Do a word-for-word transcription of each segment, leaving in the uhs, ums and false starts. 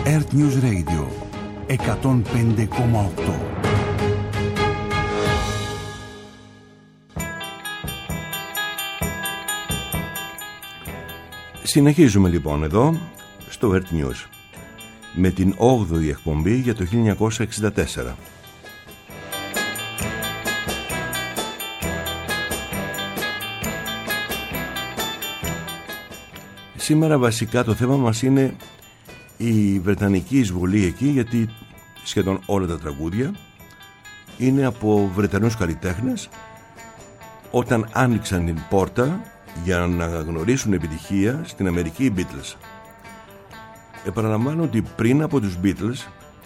Earth News Radio εκατόν πέντε κόμμα οκτώ. Συνεχίζουμε λοιπόν εδώ στο Earth News με την όγδοη εκπομπή για το χίλια εννιακόσια εξήντα τέσσερα. Σήμερα βασικά το θέμα μας είναι η βρετανική εισβολή εκεί, γιατί σχεδόν όλα τα τραγούδια είναι από Βρετανούς καλλιτέχνες όταν άνοιξαν την πόρτα για να γνωρίσουν επιτυχία στην Αμερική οι Beatles. Επαναλαμβάνω ότι πριν από τους Beatles,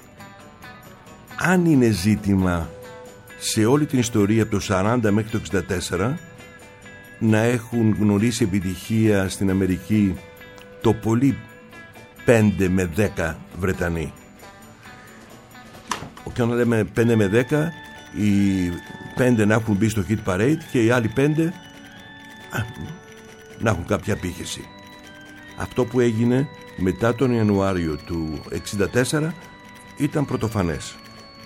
αν είναι ζήτημα σε όλη την ιστορία από το σαράντα μέχρι το εξήντα τέσσερα να έχουν γνωρίσει επιτυχία στην Αμερική το πολύ πέντε με δέκα Βρετανοί. Και όταν λέμε πέντε με δέκα, οι πέντε να έχουν μπει στο Hit Parade και οι άλλοι πέντε να έχουν κάποια απήχηση. Αυτό που έγινε μετά τον Ιανουάριο του εξήντα τέσσερα ήταν πρωτοφανές.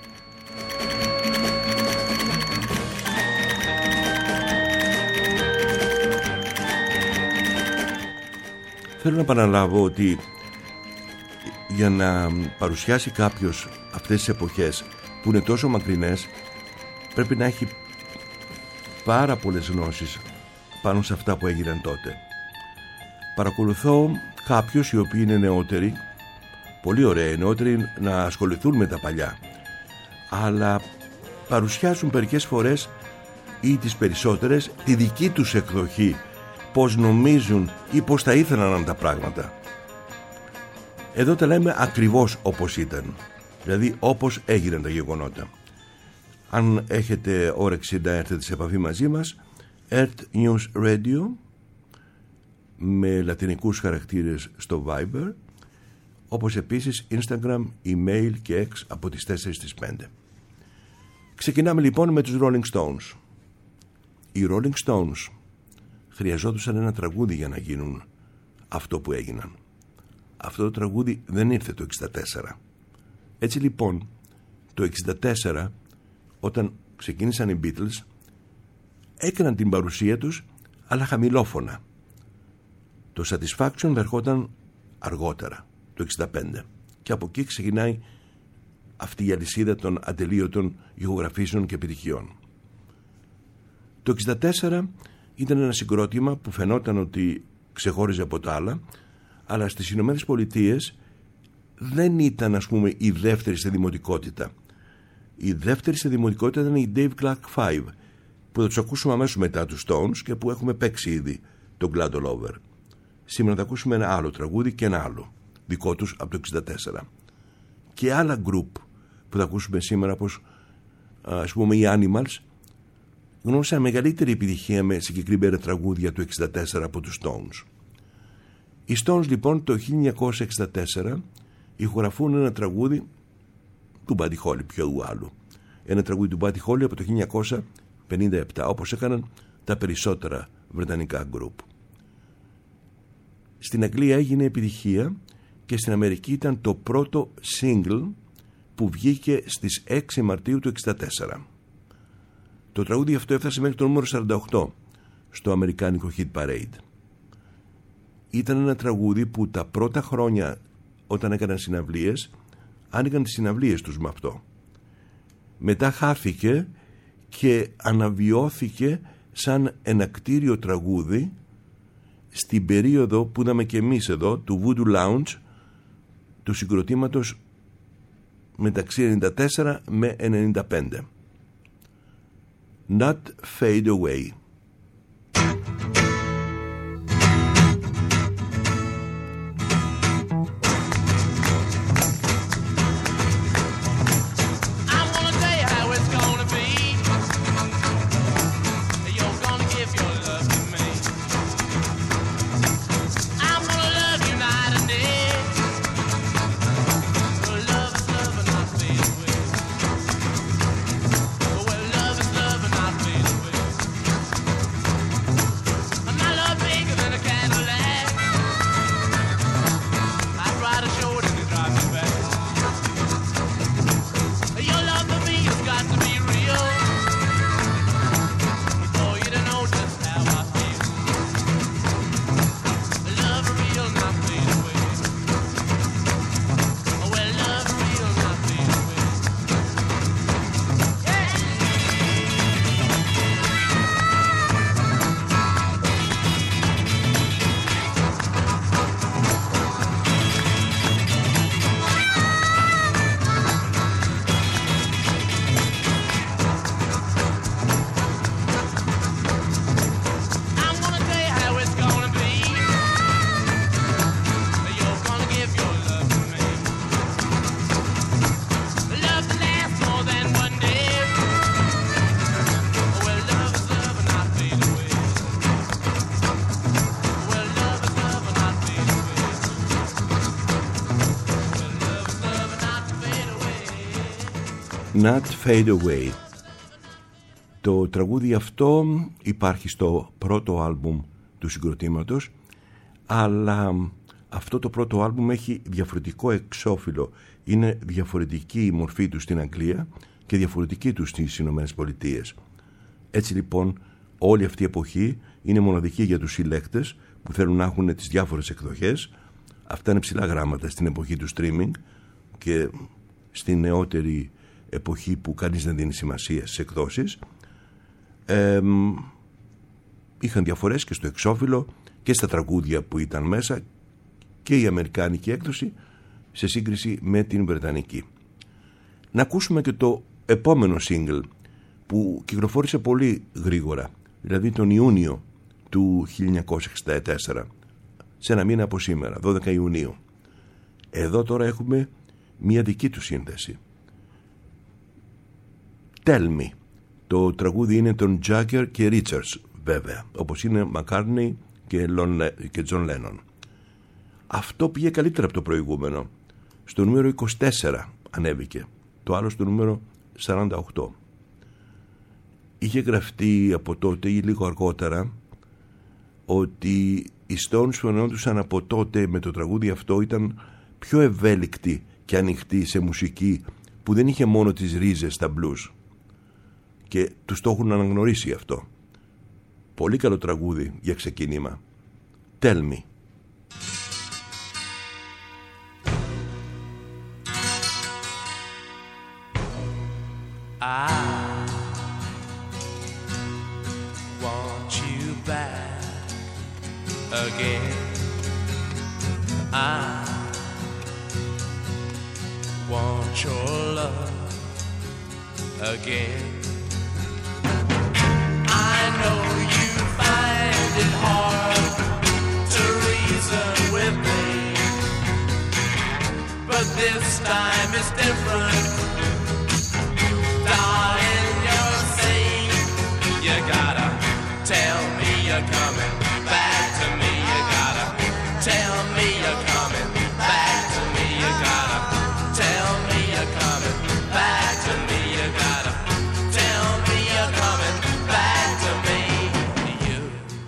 Θέλω να επαναλάβω ότι για να παρουσιάσει κάποιος αυτές τις εποχές που είναι τόσο μακρινές, πρέπει να έχει πάρα πολλές γνώσεις πάνω σε αυτά που έγιναν τότε. Παρακολουθώ κάποιους οι οποίοι είναι νεότεροι, πολύ ωραίοι νεότεροι, να ασχοληθούν με τα παλιά, αλλά παρουσιάζουν μερικές φορές ή τις περισσότερες τη δική τους εκδοχή, πώς νομίζουν ή πώς θα ήθελαν να είναι τα πράγματα. Εδώ τα λέμε ακριβώς όπως ήταν, δηλαδή όπως έγιναν τα γεγονότα. Αν έχετε όρεξη να έρθετε σε επαφή μαζί μας, Earth News Radio με λατινικούς χαρακτήρες στο Viber, όπως επίσης Instagram, email και X από τις τέσσερις στις πέντε. Ξεκινάμε λοιπόν με τους Rolling Stones. Οι Rolling Stones χρειαζόντουσαν ένα τραγούδι για να γίνουν αυτό που έγιναν. Αυτό το τραγούδι δεν ήρθε το εξήντα τέσσερα. Έτσι λοιπόν το εξήντα τέσσερα, όταν ξεκίνησαν οι Beatles, έκαναν την παρουσία τους αλλά χαμηλόφωνα. Το Satisfaction ερχόταν αργότερα, το εξήντα πέντε, και από εκεί ξεκινάει αυτή η αλυσίδα των ατελείωτων ηχογραφήσεων και επιτυχιών. Το εξήντα τέσσερα ήταν ένα συγκρότημα που φαινόταν ότι ξεχώριζε από τα άλλα, αλλά στις Ηνωμένες Πολιτείες δεν ήταν, ας πούμε, η δεύτερη σε δημοτικότητα. Η δεύτερη σε δημοτικότητα ήταν η Dave Clark Five, που θα τους ακούσουμε αμέσως μετά τους Stones και που έχουμε παίξει ήδη τον Glad All Over. Σήμερα θα ακούσουμε ένα άλλο τραγούδι και ένα άλλο δικό τους από το εξήντα τέσσερα. Και άλλα group που θα ακούσουμε σήμερα, όπως ας πούμε οι Animals, γνώρισαν μεγαλύτερη επιτυχία με συγκεκριμένα τραγούδια του εξήντα τέσσερα από τους Stones. Οι Stones λοιπόν το χίλια εννιακόσια εξήντα τέσσερα ηχογραφούν ένα τραγούδι του Buddy Holly, πιο άλλου. Ένα τραγούδι του Buddy Holly από το χίλια εννιακόσια πενήντα επτά, όπως έκαναν τα περισσότερα βρετανικά group. Στην Αγγλία έγινε επιτυχία και στην Αμερική ήταν το πρώτο single που βγήκε στις έξι Μαρτίου του εξήντα τέσσερα. Το τραγούδι αυτό έφτασε μέχρι το νούμερο σαράντα οκτώ στο αμερικάνικο Hit Parade. Ήταν ένα τραγούδι που τα πρώτα χρόνια, όταν έκαναν συναυλίες, άνοιγαν τις συναυλίες τους με αυτό. Μετά χάθηκε και αναβιώθηκε σαν ένα κτίριο τραγούδι στην περίοδο που είδαμε και εμείς εδώ του Voodoo Lounge, του συγκροτήματος μεταξύ ενενήντα τέσσερα με ενενήντα πέντε. Not Fade Away. Well, love is love and not fade away. Not Fade Away. Το τραγούδι αυτό υπάρχει στο πρώτο άλμπουμ του συγκροτήματος, αλλά αυτό το πρώτο άλμπουμ έχει διαφορετικό εξώφυλλο. Είναι διαφορετική η μορφή του στην Αγγλία και διαφορετική του στις Ηνωμένες Πολιτείες. Έτσι λοιπόν όλη αυτή η εποχή είναι μοναδική για τους συλλέκτες που θέλουν να έχουν τις διάφορες εκδοχές. Αυτά είναι ψηλά γράμματα στην εποχή του streaming και στην νεότερη εποχή που κανείς δεν δίνει σημασία στις εκδόσεις. Ε, είχαν διαφορές και στο εξώφυλλο και στα τραγούδια που ήταν μέσα, και η αμερικάνικη έκδοση σε σύγκριση με την βρετανική. Να ακούσουμε και το επόμενο single που κυκλοφόρησε πολύ γρήγορα, δηλαδή τον Ιούνιο του χίλια εννιακόσια εξήντα τέσσερα, σε ένα μήνα από σήμερα, δώδεκα Ιουνίου. Εδώ τώρα έχουμε μία δική του σύνθεση. Tell Me. Το τραγούδι είναι των Jagger και Richards, βέβαια, όπως είναι McCartney και John Lennon. Αυτό πήγε καλύτερα από το προηγούμενο. Στο νούμερο είκοσι τέσσερα ανέβηκε, το άλλο στο νούμερο σαράντα οκτώ. Είχε γραφτεί από τότε ή λίγο αργότερα ότι οι Stones φαινόντουσαν από τότε με το τραγούδι αυτό ήταν πιο ευέλικτοι και ανοιχτοί σε μουσική που δεν είχε μόνο τις ρίζες στα blues, και τους το έχουν αναγνωρίσει αυτό. Πολύ καλό τραγούδι για ξεκίνημα. Tell Me. I want you back again. I want your love again. I know you find it hard to reason with me, but this time is different. Darling, you're saying you gotta tell me you're coming back to me. You gotta tell me you're coming back to me. You gotta tell me you're coming back to me. You gotta tell me you're coming back to me. You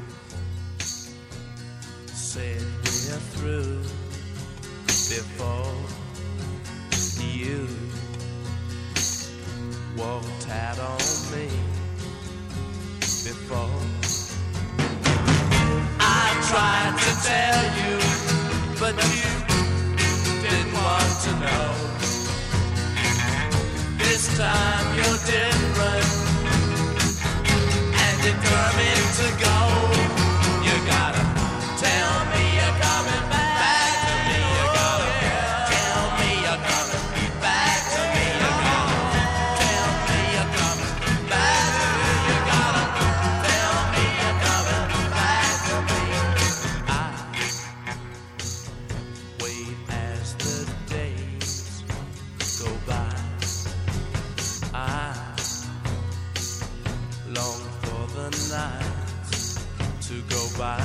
said we're through before you walked out on me before. I tried to tell you, but you didn't want to know. This time you're different, and determined to go. You gotta tell me you're coming back to me. You gotta tell me you're coming back to me. You gotta tell me you're coming back to me. You gotta tell me you're coming back to me. I wait as the days go by. I long for the nights to go by.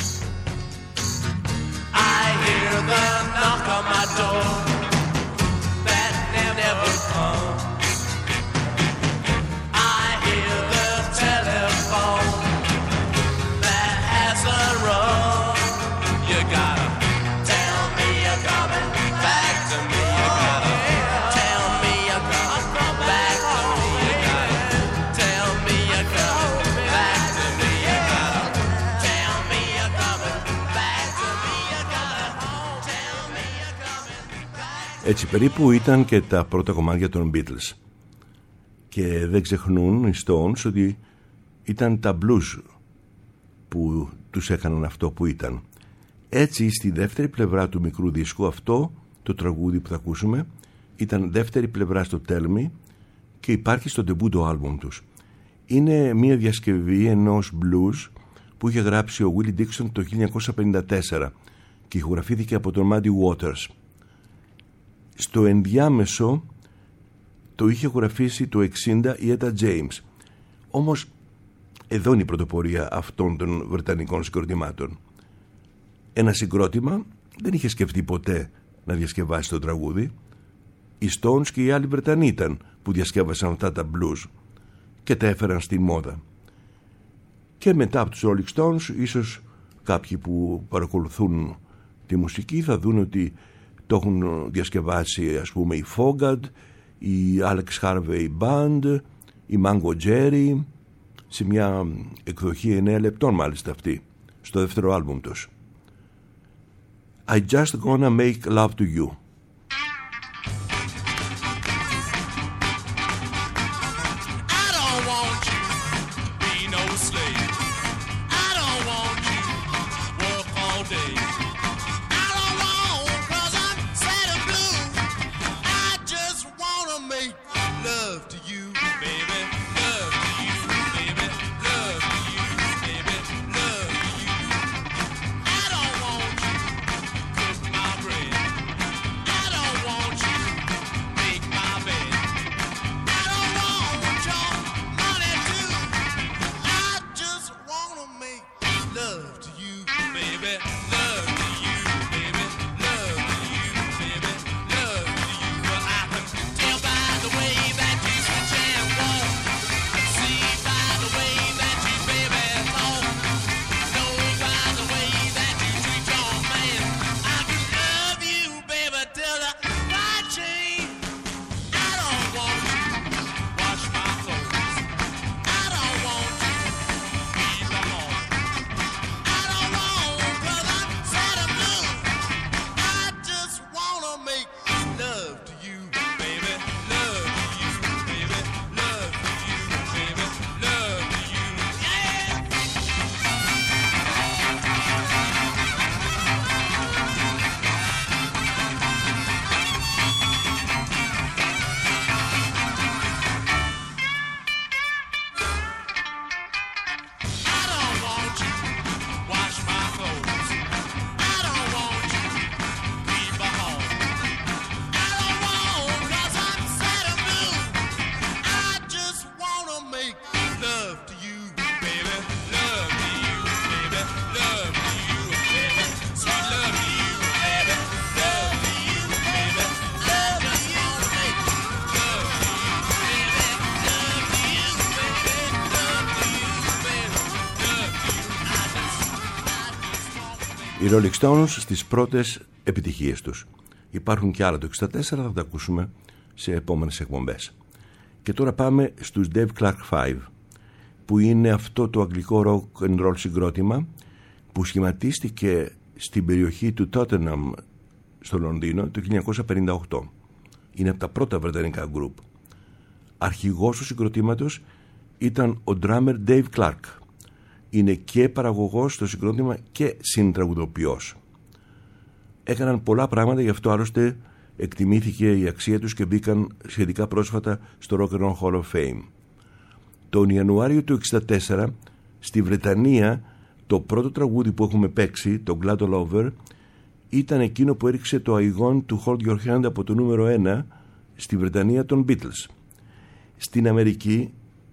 I hear the knock on my door that never comes. I hear the telephone that hasn't rung. You gotta tell me you're coming back to me. You gotta tell me you're coming back to me. You gotta tell me you're coming back to me. You gotta tell me you're coming back to me. You gotta tell me you're coming back. Έτσι περίπου ήταν και τα πρώτα κομμάτια των Beatles. Και δεν ξεχνούν οι Stones ότι ήταν τα blues που τους έκαναν αυτό που ήταν. Έτσι στη δεύτερη πλευρά του μικρού δίσκου, αυτό το τραγούδι που θα ακούσουμε ήταν δεύτερη πλευρά στο Tell Me και υπάρχει στο ντεμπούτο άλμπουμ τους. Είναι μια διασκευή ενός blues που είχε γράψει ο Willie Dixon το χίλια εννιακόσια πενήντα τέσσερα και ηχογραφήθηκε από τον Muddy Waters. Στο ενδιάμεσο το είχε ηχογραφήσει το εξήντα η Etta James. Όμως εδώ είναι η πρωτοπορία αυτών των βρετανικών συγκροτημάτων. Ένα συγκρότημα δεν είχε σκεφτεί ποτέ να διασκευάσει το τραγούδι. Οι Stones και οι άλλοι Βρετανοί ήταν που διασκεύασαν αυτά τα blues και τα έφεραν στη μόδα. Και μετά από τους Rolling Stones, ίσως κάποιοι που παρακολουθούν τη μουσική θα δουν ότι το έχουν διασκευάσει, ας πούμε, η Foghat, η Alex Harvey Band, η Mango Jerry, σε μια εκδοχή εννέα λεπτών μάλιστα αυτή, στο δεύτερο άλμπουμ τους. I just gonna make love to you. Οι Rolling Stones στις πρώτες επιτυχίες τους. Υπάρχουν και άλλα το εξήντα τέσσερα, θα τα ακούσουμε σε επόμενες εκπομπές. Και τώρα πάμε στους Dave Clark πέντε, που είναι αυτό το αγγλικό rock and roll συγκρότημα που σχηματίστηκε στην περιοχή του Tottenham στο Λονδίνο το χίλια εννιακόσια πενήντα οκτώ. Είναι από τα πρώτα βρετανικά γκρουπ. Αρχηγός του συγκροτήματος ήταν ο drummer Dave Clark. Είναι και παραγωγός στο συγκρότημα και συντραγουδοποιός. Έκαναν πολλά πράγματα, γι' αυτό άλλωστε εκτιμήθηκε η αξία τους και μπήκαν σχετικά πρόσφατα στο Rock and Roll Hall of Fame. Τον Ιανουάριο του εξήντα τέσσερα στη Βρετανία το πρώτο τραγούδι που έχουμε παίξει, το Glad All Over, ήταν εκείνο που έριξε το αηγόν του Hold Your Hand από το νούμερο ένα στη Βρετανία των Beatles. Στην Αμερική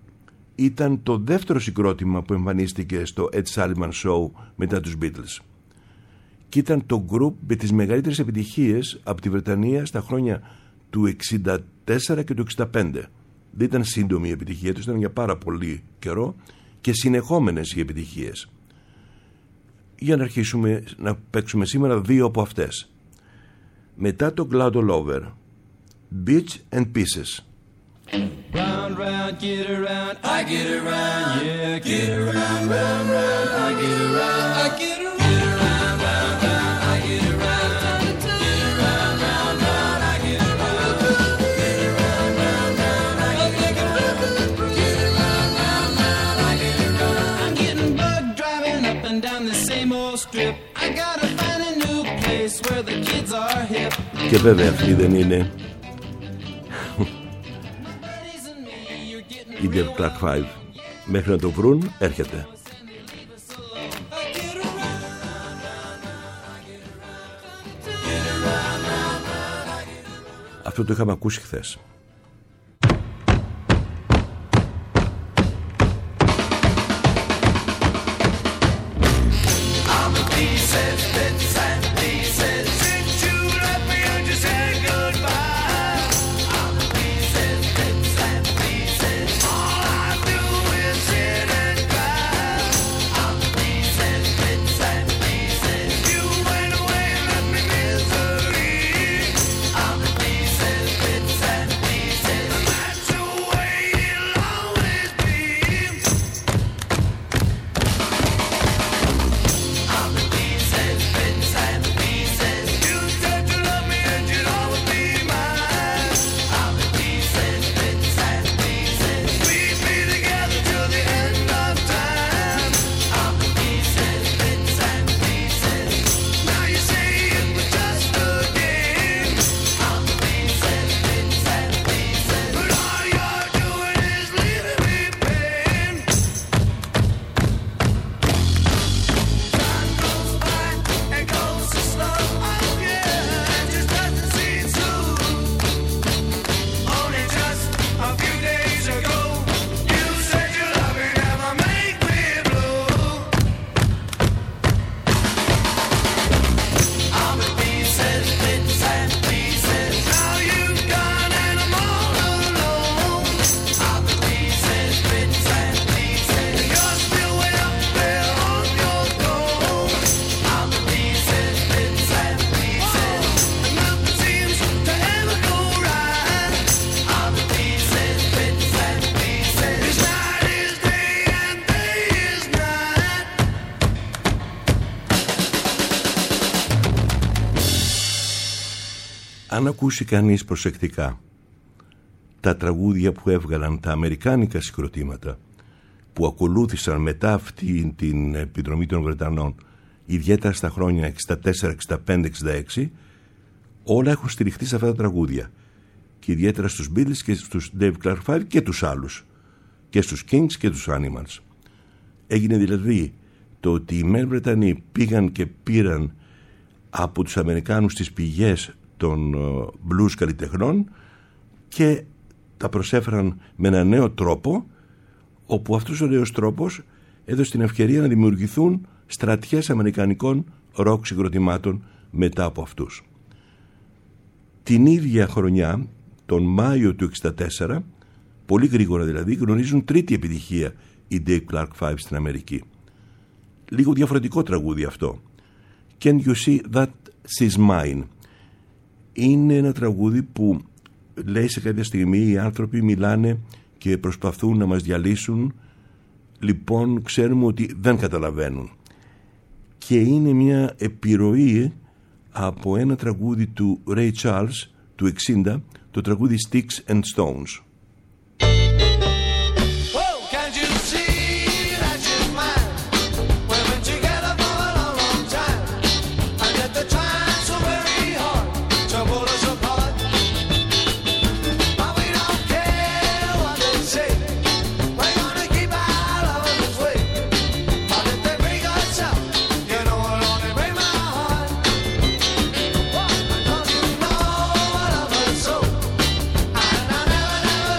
ήταν το δεύτερο συγκρότημα που εμφανίστηκε στο Ed Sullivan Show μετά τους Beatles. Και ήταν το group με τις μεγαλύτερες επιτυχίες από τη Βρετανία στα χρόνια του εξήντα τέσσερα και του εξήντα πέντε. Δεν ήταν σύντομη η επιτυχία τους, ήταν για πάρα πολύ καιρό και συνεχόμενες οι επιτυχίες. Για να αρχίσουμε να παίξουμε σήμερα δύο από αυτές. Μετά το Glad All Over, Bits and Pieces. Round, round, get around, I get around, yeah, get around, round, round, I get around, I get around, get around, round, round, I get around, get around, round, round, I get around, get around, round, round, I get around, get around, round, round, I get around. I'm getting bugged driving up and down the same old strip. I gotta find a new place where the kids are hip. Και βέβαια αυτή δεν είναι η Dave Clark πέντε. Μέχρι να το βρουν έρχεται. Αυτό το είχαμε ακούσει χθες. Since you left me, I just said goodbye. Αν ακούσει κανείς προσεκτικά τα τραγούδια που έβγαλαν τα αμερικάνικα συγκροτήματα που ακολούθησαν μετά αυτή την επιδρομή των Βρετανών, ιδιαίτερα στα χρόνια εξήντα τέσσερα, εξήντα πέντε, εξήντα έξι, όλα έχουν στηριχτεί σε αυτά τα τραγούδια, και ιδιαίτερα στους Beatles και στους Dave Clark Five και τους άλλους, και στους Kings και τους Animals. Έγινε δηλαδή το ότι οι μεν Βρετανοί πήγαν και πήραν από τους Αμερικάνους τις πηγές των blues καλλιτεχνών και τα προσέφεραν με ένα νέο τρόπο, όπου αυτός ο νέος τρόπος έδωσε την ευκαιρία να δημιουργηθούν στρατιές αμερικανικών ροκ συγκροτημάτων μετά από αυτούς. Την ίδια χρονιά, τον Μάιο του εξήντα τέσσερα, πολύ γρήγορα δηλαδή, γνωρίζουν τρίτη επιτυχία οι Dave Clark Five στην Αμερική. Λίγο διαφορετικό τραγούδι αυτό. Can you see that she's mine? Είναι ένα τραγούδι που λέει σε κάποια στιγμή οι άνθρωποι μιλάνε και προσπαθούν να μας διαλύσουν, λοιπόν ξέρουμε ότι δεν καταλαβαίνουν. Και είναι μια επιρροή από ένα τραγούδι του Ray Charles του εξήντα, το τραγούδι Sticks and Stones. Never, never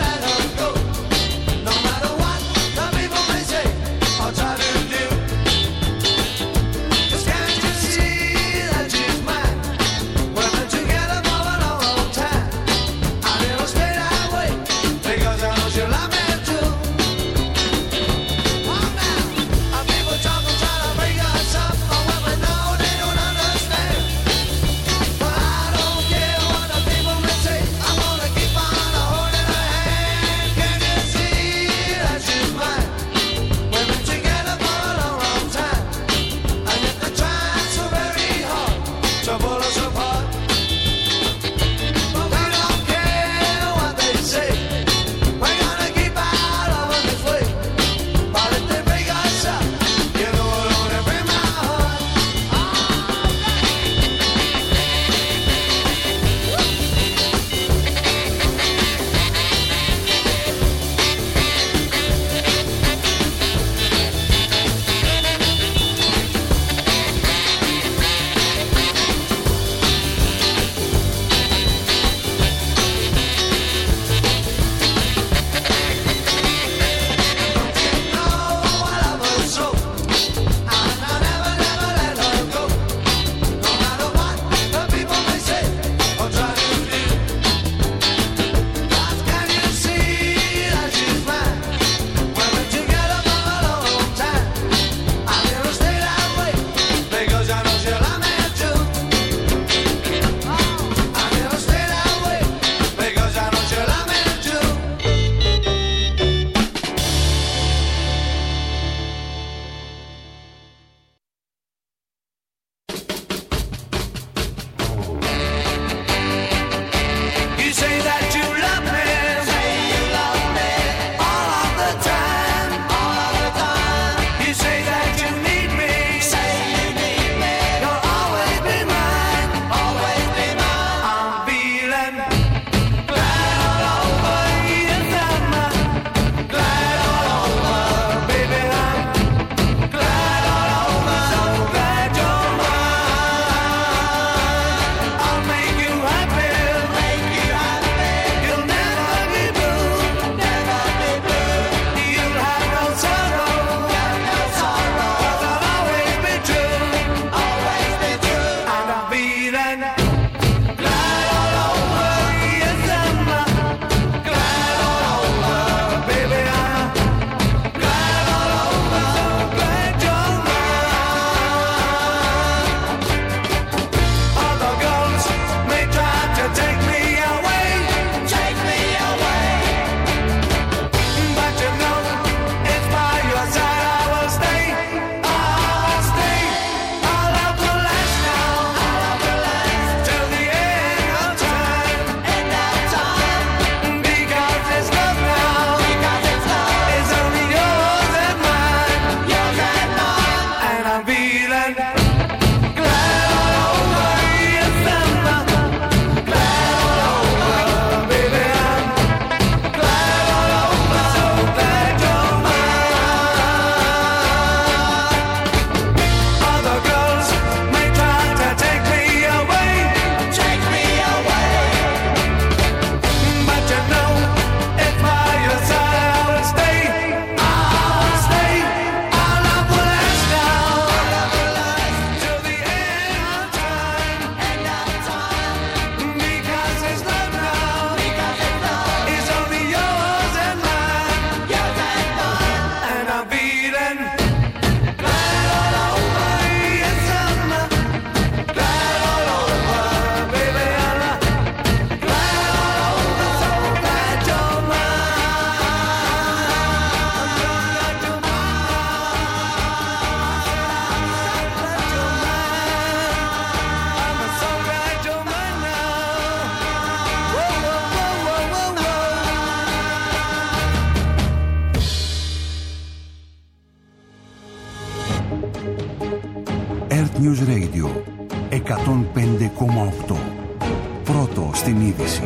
News Radio εκατόν πέντε κόμμα οκτώ. Πρώτο στην είδηση.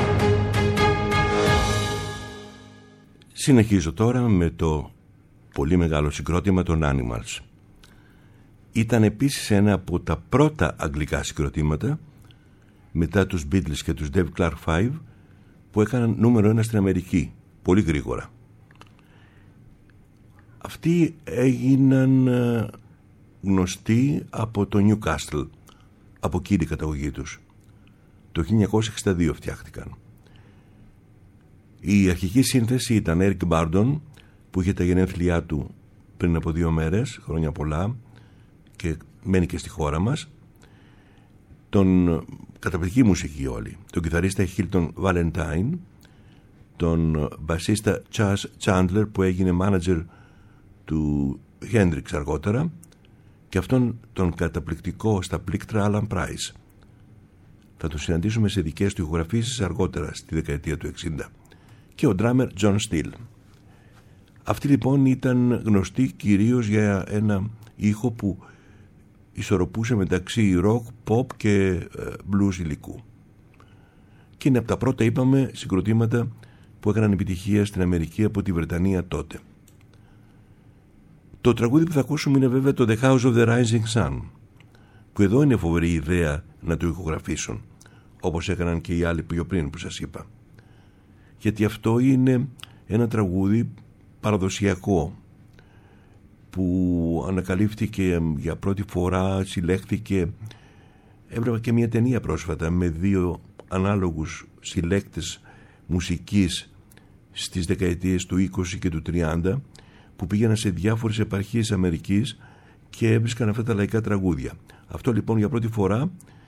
Συνεχίζω τώρα με το πολύ μεγάλο συγκρότημα των Animals. Ήταν επίσης ένα από τα πρώτα αγγλικά συγκροτήματα μετά τους Beatles και τους Dave Clark Five που έκαναν νούμερο ένα στην Αμερική πολύ γρήγορα. Αυτοί έγιναν γνωστοί από το Newcastle, από εκεί η καταγωγή τους. Το χίλια εννιακόσια εξήντα δύο φτιάχτηκαν. Η αρχική σύνθεση ήταν Eric Burdon, που είχε τα γενέθλιά του πριν από δύο μέρες, χρόνια πολλά, και μένει και στη χώρα μας. Τον καταπληκτική μουσική όλοι, τον κιθαρίστα Hilton Valentine, τον μπασίστα Chas Chandler που έγινε μάνατζερ του Hendrix αργότερα, και αυτόν τον καταπληκτικό στα πλήκτρα Alan Price. Θα τον συναντήσουμε σε δικές του ηχογραφήσεις αργότερα στη δεκαετία του εξήντα. Και ο drummer John Steele. Αυτοί λοιπόν ήταν γνωστοί κυρίως για ένα ήχο που ισορροπούσε μεταξύ rock, pop και blues υλικού. Και είναι από τα πρώτα, είπαμε, συγκροτήματα που έκαναν επιτυχία στην Αμερική από τη Βρετανία τότε. Το τραγούδι που θα ακούσουμε είναι βέβαια το The House of the Rising Sun, που εδώ είναι φοβερή ιδέα να το ηχογραφήσουν, όπως έκαναν και οι άλλοι πιο πριν που σας είπα. Γιατί αυτό είναι ένα τραγούδι παραδοσιακό που ανακαλύφθηκε για πρώτη φορά, συλλέχθηκε. Έβλεπα και μια ταινία πρόσφατα με δύο ανάλογους συλλέκτες μουσικής στις δεκαετίες του είκοσι και του τριάντα που πήγαιναν σε διάφορες επαρχίες Αμερικής και έβρισκαν αυτά τα λαϊκά τραγούδια. Αυτό λοιπόν για πρώτη φορά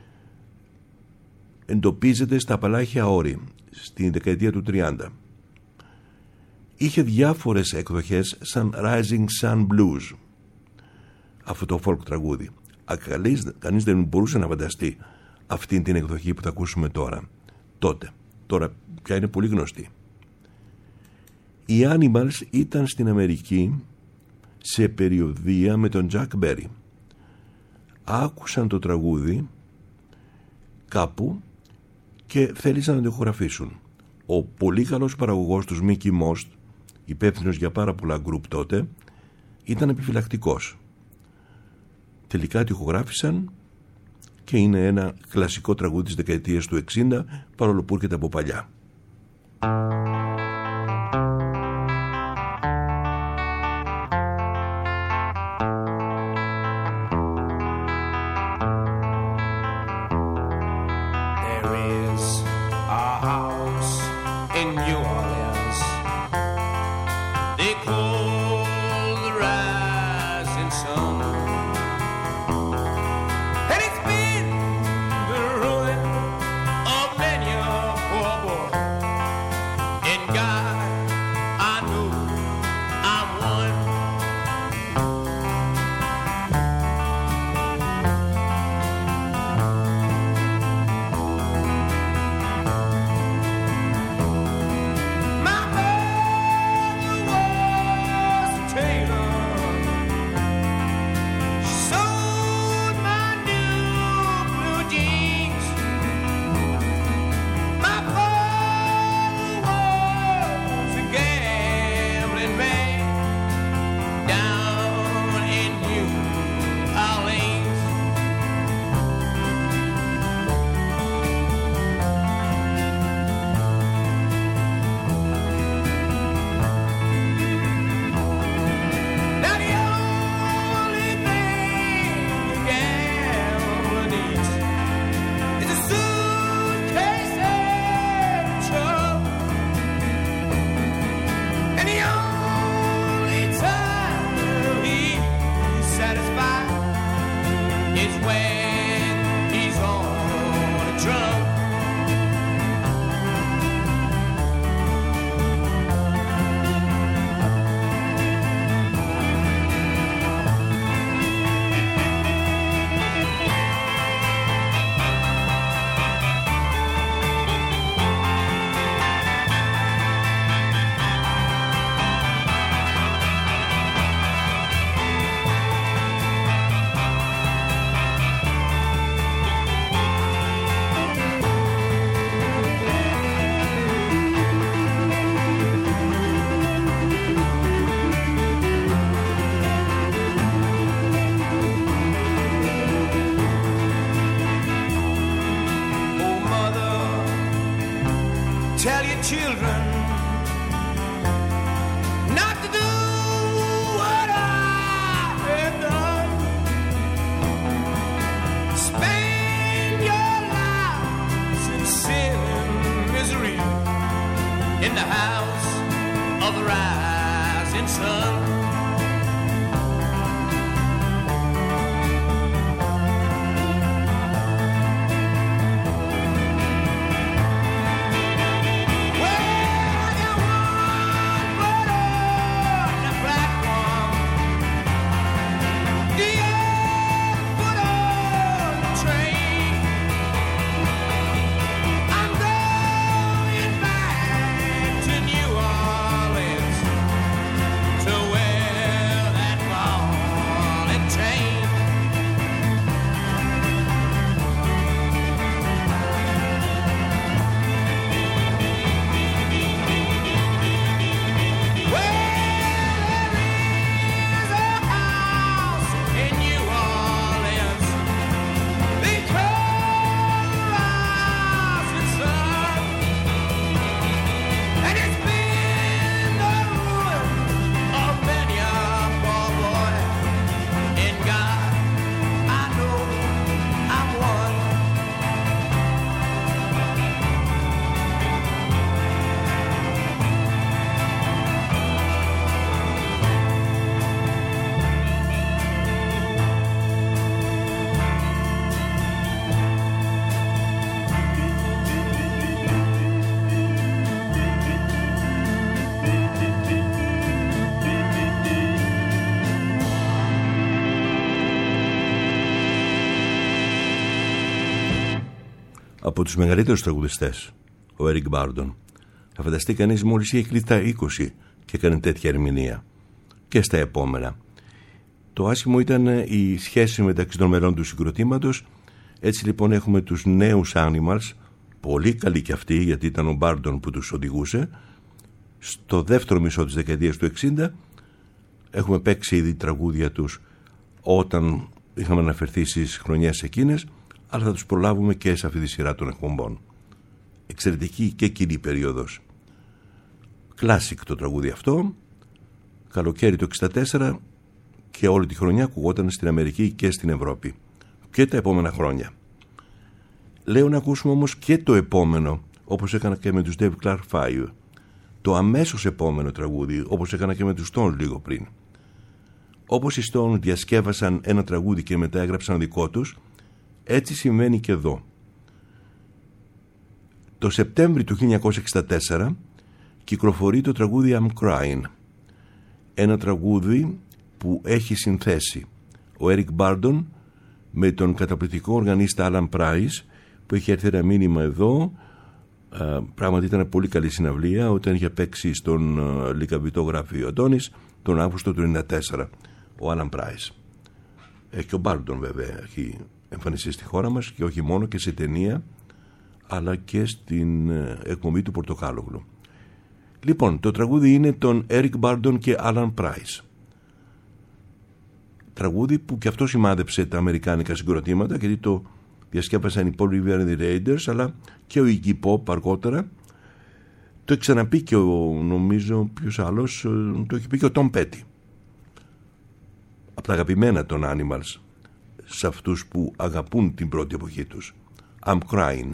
εντοπίζεται στα Απαλάχια Όρη στην δεκαετία του τριάντα. Είχε διάφορες εκδοχές σαν Rising Sun Blues, αυτό το folk τραγούδι. Ακαλείς, κανείς δεν μπορούσε να φανταστεί αυτήν την εκδοχή που θα ακούσουμε τώρα. Τότε, τώρα πια είναι πολύ γνωστή. Οι Animals ήταν στην Αμερική σε περιοδεία με τον Jack Berry. Άκουσαν το τραγούδι κάπου και θέλησαν να το ηχογραφήσουν. Ο πολύ καλός παραγωγός τους, Mickey Most, υπεύθυνος για πάρα πολλά γκρουπ τότε, ήταν επιφυλακτικός. Τελικά το ηχογράφησαν και είναι ένα κλασικό τραγούδι της δεκαετίας του εξήντα, παρόλο που έρχεται από παλιά. children not to do what I have done. Spend your lives in sin and misery in the house of the rising sun. Από τους μεγαλύτερους τραγουδιστές, ο Έρικ Μπάρντον. Θα φανταστεί κανείς μόλις είχε κλείσει τα είκοσι και έκανε τέτοια ερμηνεία. Και στα επόμενα. Το άσχημο ήταν η σχέση μεταξύ των μελών του συγκροτήματος. Έτσι λοιπόν έχουμε τους νέους Animals, πολύ καλοί κι αυτοί γιατί ήταν ο Μπάρντον που τους οδηγούσε. Στο δεύτερο μισό της δεκαετίας του εξήντα έχουμε παίξει ήδη τραγούδια τους όταν είχαμε αναφερθεί στις χρονιές εκείνες, αλλά θα τους προλάβουμε και σε αυτή τη σειρά των εκπομπών. Εξαιρετική και κοινή περίοδος. Κλάσικ το τραγούδι αυτό, καλοκαίρι το εξήντα τέσσερα και όλη τη χρονιά ακουγόταν στην Αμερική και στην Ευρώπη και τα επόμενα χρόνια. Λέω να ακούσουμε όμως και το επόμενο, όπως έκανα και με τους Dave Clark Five, το αμέσως επόμενο τραγούδι, όπως έκανα και με τους Stones λίγο πριν. Όπως οι Stones διασκεύασαν ένα τραγούδι και μετά έγραψαν δικό τους, έτσι συμβαίνει και εδώ. Το Σεπτέμβρη του χίλια εννιακόσια εξήντα τέσσερα κυκλοφορεί το τραγούδι I'm Crying, ένα τραγούδι που έχει συνθέσει ο Έρικ Μπάρντον με τον καταπληκτικό οργανίστα Alan Price, που έχει έρθει ένα μήνυμα εδώ. Uh, πράγματι ήταν πολύ καλή συναυλία όταν είχε παίξει στον uh, Λυκαβητό Γραφείο Αντώνης τον Αύγουστο του χίλια εννιακόσια ενενήντα τέσσερα ο Alan Price. Ε, και ο Μπάρντον βέβαια έχει εμφανιστεί στη χώρα μας και όχι μόνο, και σε ταινία αλλά και στην uh, εκπομπή του Πορτοκάλογλου. Λοιπόν, το τραγούδι είναι των Έρικ Μπάρντον και Alan Price, τραγούδι που και αυτό σημάδεψε τα αμερικάνικα συγκροτήματα, γιατί το διασκέπασαν οι Paul Revere and the Raiders, αλλά και ο Iggy Pop αργότερα. Το έχει ξαναπεί και ο, νομίζω ποιος άλλος, το έχει πει και ο Tom Petty. Από τα αγαπημένα των Animals, σε αυτούς που αγαπούν την πρώτη εποχή τους. I'm Crying.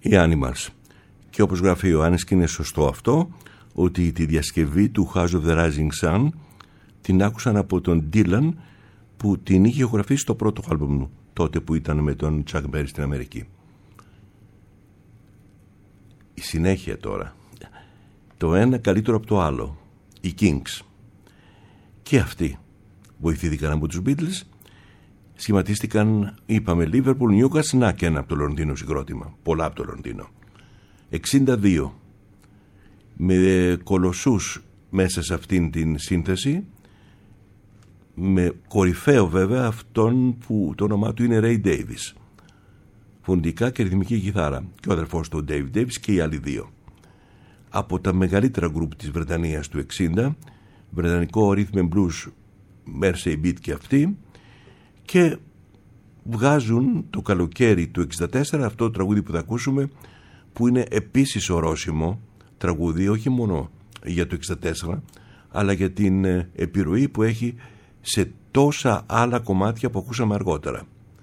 οι Animals. Και όπως γράφει ο Άννης, και είναι σωστό αυτό, ότι τη διασκευή του House of the Rising Sun την άκουσαν από τον Dylan, που την είχε ηχογραφήσει στο πρώτο άλμπουμ του, τότε που ήταν με τον Chuck Berry στην Αμερική. Η συνέχεια τώρα, το ένα καλύτερο από το άλλο, οι Kings. Και αυτοί βοηθήθηκαν από τους Beatles, σχηματίστηκαν, είπαμε, Liverpool, Newcastle, να και ένα από το Λονδίνο συγκρότημα, πολλά από το Λονδίνο. εξήντα δύο, με κολοσσούς μέσα σε αυτήν την σύνθεση, με κορυφαίο βέβαια αυτόν που το όνομά του είναι Ray Davies, φωνητικά και ρυθμική κιθάρα, και ο αδερφός του Dave Davies και οι άλλοι δύο. Από τα μεγαλύτερα γκρουπ της Βρετανίας του εξήντα, βρετανικό rhythm and blues, Mersey beat και αυτοί, και βγάζουν το καλοκαίρι του εξήντα τέσσερα αυτό το τραγούδι που θα ακούσουμε, που είναι επίσης ορόσημο τραγούδι, όχι μόνο για το εξήντα τέσσερα, αλλά για την επιρροή που έχει σε τόσα άλλα κομμάτια που ακούσαμε αργότερα.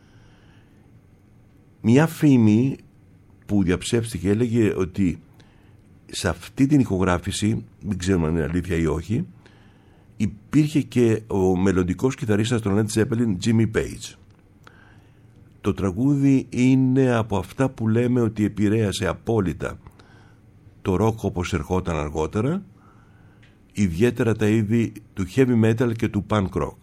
Μια φήμη που διαψεύστηκε έλεγε ότι σε αυτή την ηχογράφηση, δεν ξέρουμε αν είναι αλήθεια ή όχι, υπήρχε και ο μελλοντικός κιθαρίστας των Led Zeppelin, Jimmy Page. Το τραγούδι είναι από αυτά που λέμε ότι επηρέασε απόλυτα το ροκ όπως ερχόταν αργότερα, ιδιαίτερα τα είδη του heavy metal και του punk rock.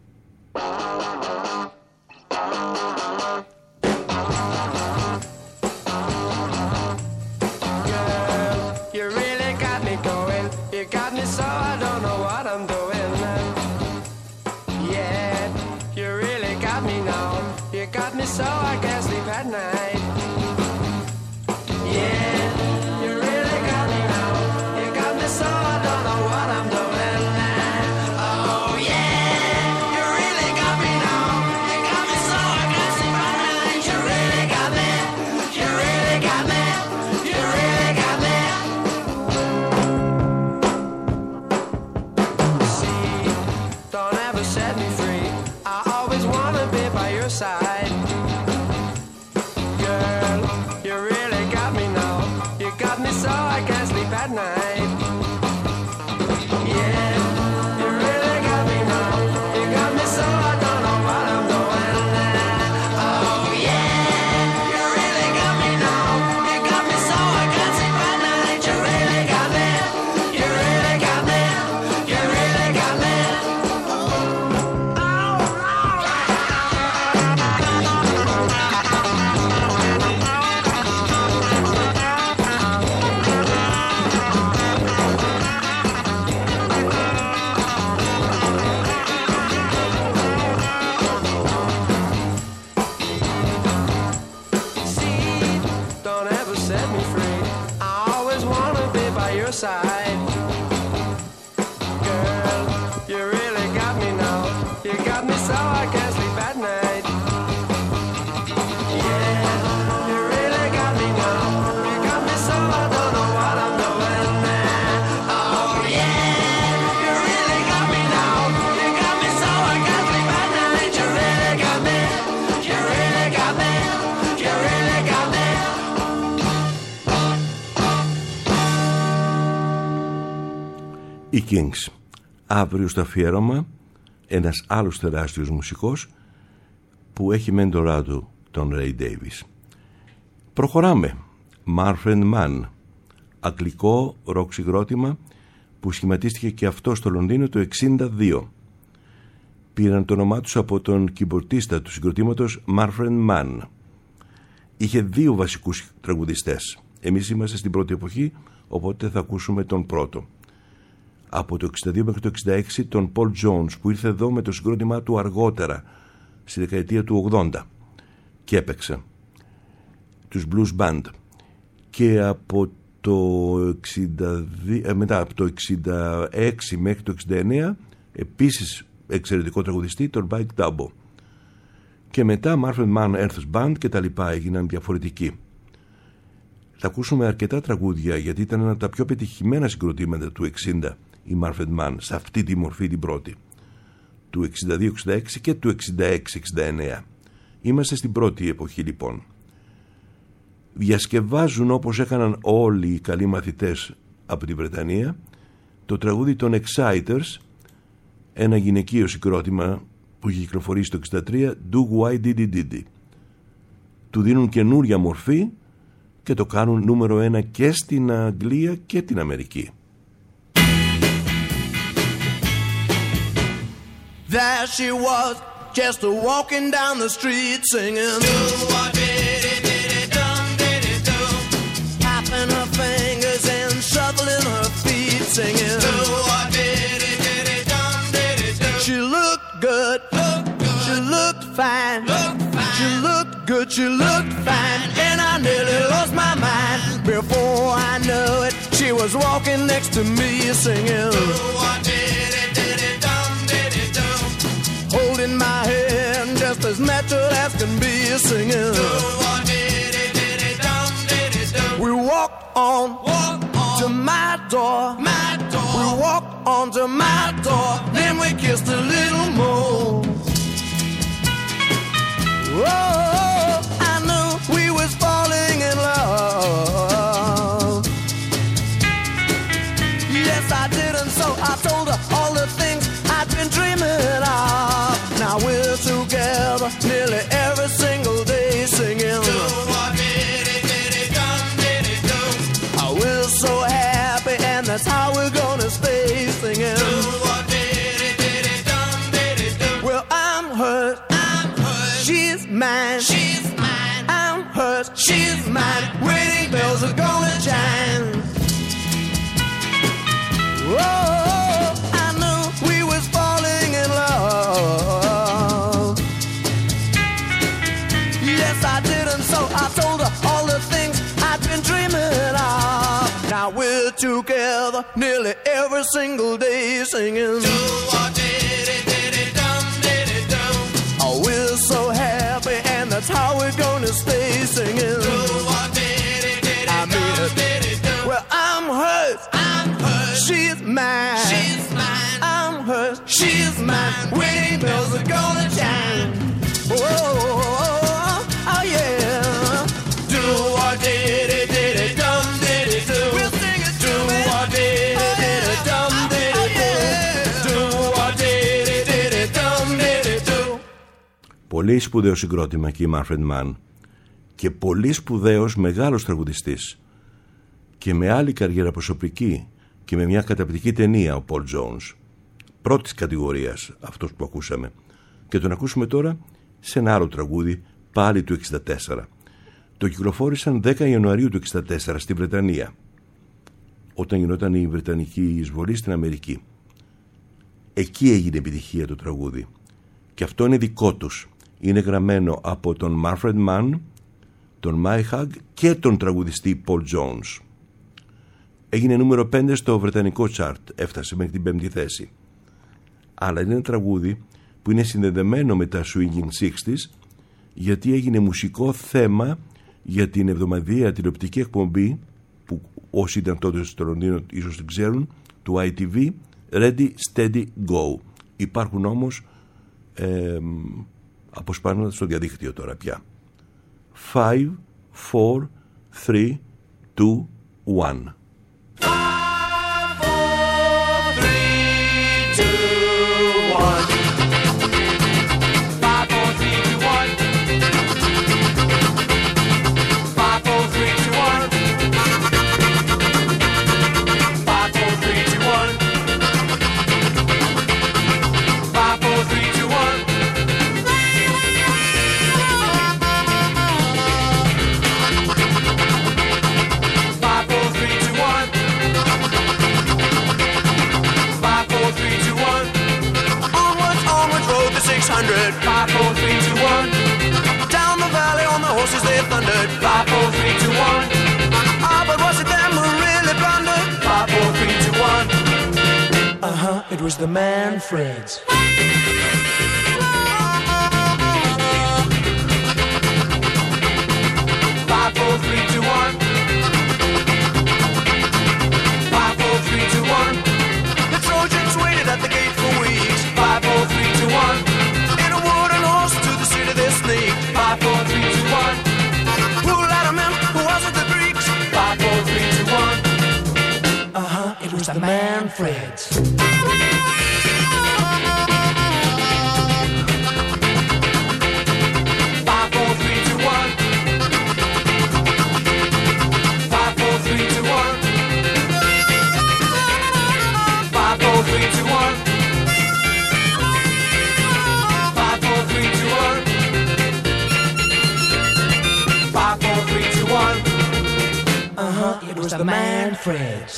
Οι Kings. Αύριο στο αφιέρωμα ένας άλλος τεράστιος μουσικός που έχει μέντορά του τον Ray Davies. Προχωράμε. Marfred Mann, αγγλικό ροκ συγκρότημα που σχηματίστηκε και αυτό στο Λονδίνο το εξήντα δύο. Πήραν το όνομά τους από τον κιμπορτίστα του συγκροτήματος Marfred Mann. Είχε δύο βασικούς τραγουδιστές. Εμείς είμαστε στην πρώτη εποχή, οπότε θα ακούσουμε τον πρώτο. Από το εξήντα δύο μέχρι το εξήντα έξι τον Paul Jones, που ήρθε εδώ με το συγκρότημά του αργότερα στη δεκαετία του ογδόντα και έπαιξε τους Blues Band. Και από το εξήντα δύο, μετά από το εξήντα έξι μέχρι το εξήντα εννέα επίσης εξαιρετικό τραγουδιστή, τον Mike Dabo. Και μετά Marfred Mann Earth Band και τα λοιπά, έγιναν διαφορετικοί. Θα ακούσουμε αρκετά τραγούδια, γιατί ήταν ένα από τα πιο πετυχημένα συγκροτήματα του εξήντα η Marfred Mann, σε αυτή τη μορφή την πρώτη, του εξήντα δύο εξήντα έξι και του εξήντα έξι εξήντα εννέα. Είμαστε στην πρώτη εποχή λοιπόν. διασκευάζουν όπως έκαναν όλοι οι καλοί μαθητές από τη Βρετανία το τραγούδι των Exciters, ένα γυναικείο συγκρότημα που είχε κυκλοφορήσει το εξήντα τρία, Do Why Diddy Diddy. Του δίνουν καινούρια μορφή και το κάνουν νούμερο ένα και στην Αγγλία και την Αμερική. There she was, just a walking down the street singing. Do what did it, did it, dum, did it, do. Tapping her fingers and shuffling her feet singing. Do what did it, did it, dum, did it, do. She looked good, looked good. She looked fine, looked fine. She looked good, she looked fine, and I nearly lost my mind. Before I knew it, she was walking next to me singing. Do what did it, did it, dum, did it, do. Holding my hand just as natural as can be singing. Do what did it, did it, dum, did it, do. We walked on, walked on to my door, my door. We walked on to my door, then we kissed a little more. Oh, I knew we was falling in love. Yes, I did, and so I told her all the things I'd been dreaming of. Now we're together nearly every single day singing. Do what did it, did it, dum, did it, do. Oh, we're so happy, and that's how we're gonna stay singing. Do what did it, did it, dum, did it, do. Well, I'm hurt. She's mine, she's mine. I'm hers, she's mine. Wedding bells are gonna chime. Oh, I knew we was falling in love. Yes, I did, and so I told her all the things I'd been dreaming of. Now we're together nearly every single day singing. Do what did it, did it, dum, did it, do. Oh, we're so happy, and that's how we're gonna stay singing. Do what did it, did it, I mean dum, did it, do. Well, I'm hers, I'm hers. She's mine, she's mine. I'm hers, she's mine. Wedding bells are gonna chime. Oh, oh, oh yeah. Do what did it, did it, dum, did it, do. We'll sing it. Do what did it, did it, dum, did it, do. Do what did it, did it, dum, did it, do. Πολύ σπουδαίο συγκρότημα και η Manfred Mann και πολύ σπουδαίος μεγάλος τραγουδιστής και με άλλη καριέρα προσωπική και με μια καταπληκτική ταινία ο Paul Jones, πρώτης κατηγορίας αυτός που ακούσαμε, και τον ακούσουμε τώρα σε ένα άλλο τραγούδι πάλι του εξήντα τέσσερα. Το κυκλοφόρησαν δέκα Ιανουαρίου του εξήντα τέσσερα στη Βρετανία, όταν γινόταν η Βρετανική εισβολή στην Αμερική. Εκεί έγινε επιτυχία το τραγούδι και αυτό είναι δικό τους. Είναι γραμμένο από τον Manfred Mann, τον Myhag και τον τραγουδιστή Paul Jones. Έγινε νούμερο πέντε στο βρετανικό chart, έφτασε μέχρι την πέμπτη θέση. Αλλά είναι ένα τραγούδι που είναι συνδεδεμένο με τα Swinging εξήντα, γιατί έγινε μουσικό θέμα για την εβδομαδιαία τηλεοπτική εκπομπή που όσοι ήταν τότε στο Λονδίνο ίσως την ξέρουν, του άι τι βι, Ready, Steady, Go. Υπάρχουν όμως ε, αποσπάσματα στο διαδίκτυο τώρα πια. five, four, three, two, one. five, four, three, two, one. Down the valley on the horses they thundered. five, four, three, two, one. Ah, but was it them who really blundered? five, four, three, two, one. Uh-huh, it was the Manfreds. five, four, three, two, one. five, four, three, two, one. The Trojans waited at the gate for weeks. five, four, three, two, one. five, four, three, two, one. Who let him in? Who was Manfreds. Five, four, three, two, one. Five, four, three, two, one. Five, four, three, two, one. Five, four, three, two, one. Five, four, three, two, one. Uh-huh, it was the Manfreds.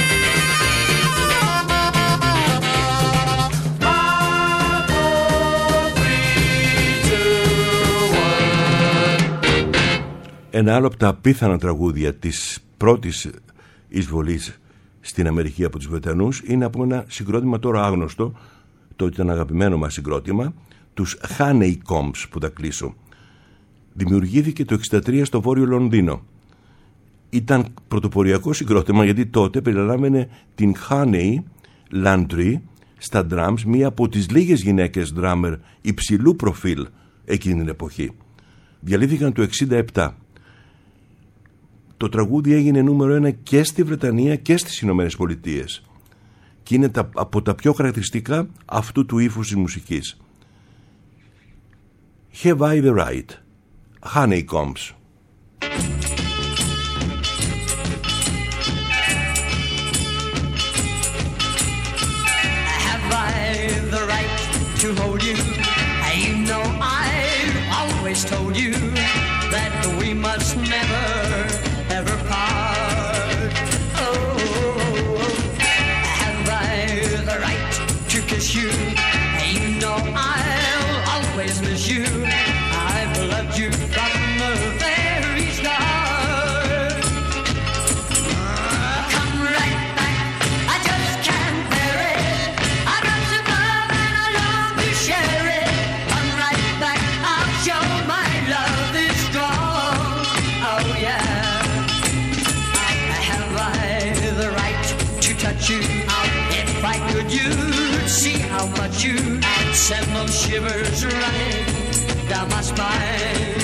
Ένα άλλο από τα απίθανα τραγούδια της πρώτης εισβολής στην Αμερική από τους Βρετανούς είναι από ένα συγκρότημα τώρα άγνωστο, το ήταν αγαπημένο μας συγκρότημα, τους Honeycombs, που τα κλείσω. Δημιουργήθηκε το εξήντα τρία στο Βόρειο Λονδίνο. Ήταν πρωτοποριακό συγκρότημα γιατί τότε περιλάμβανε την Honey Landry στα drums, μία από τις λίγες γυναίκες drummer υψηλού προφίλ εκείνη την εποχή. Διαλύθηκαν το εξήντα επτά. Το τραγούδι έγινε νούμερο ένα και στη Βρετανία και στις Ηνωμένες Πολιτείες και είναι τα, από τα πιο χαρακτηριστικά αυτού του ύφους της μουσικής. Have I the right? Honeycombs. Have I the right to hold you? You know I've always told you that we must never ever part. Oh, have I the right to kiss you? You know I'll always miss you. I've loved you from the very start. Come right back, I just can't bear it. I've got some love and I long to share it. Come right back, I'll show my love is strong. Oh yeah. Have I the right to touch you? If I could, you'd see how much you send those shivers running down my spine.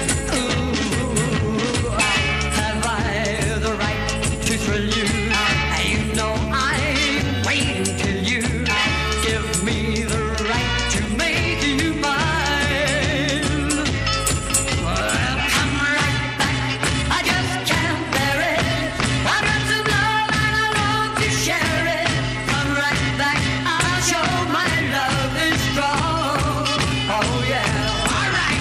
Ooh, have I the right to thrill you? You know I'm waiting till you give me the right to make you mine. Well, come right back, I just can't bear it. I've got some love and I long to share it. Come right back, I'll show my love is strong. Oh yeah, all right.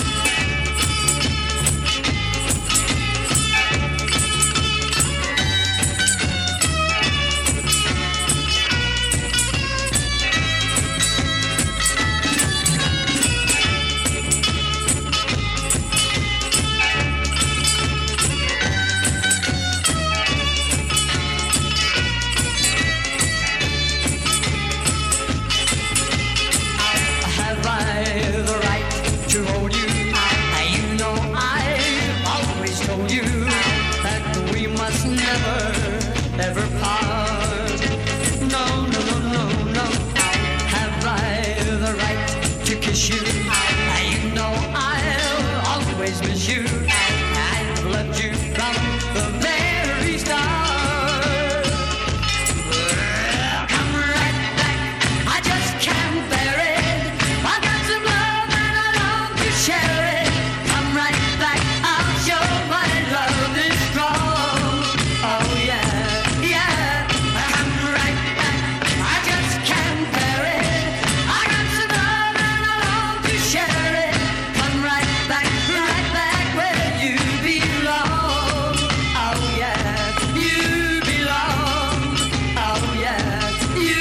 Have I the right to hold you? You know I've always told you that we must never, ever part. No, no, no, no, no. Have I the right to kiss you? You know I'll always miss you. I've loved you from the very start. Well, come right back, I just can't bear it. I've got some love and I long to share it. Come right back, I'll show my love is strong. Oh yeah, yeah. Come right back, I just can't bear it. I've got some love and I long to share it. Come right back, right back where you belong. Oh yeah, you belong. Oh yeah, you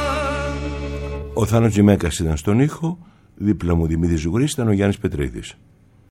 belong. Ο Θάνος Τζιμέκας ήταν στον ήχο, δίπλα μου Δημήτρης Ζουγρής, ήταν ο Γιάννης Πετρίδης.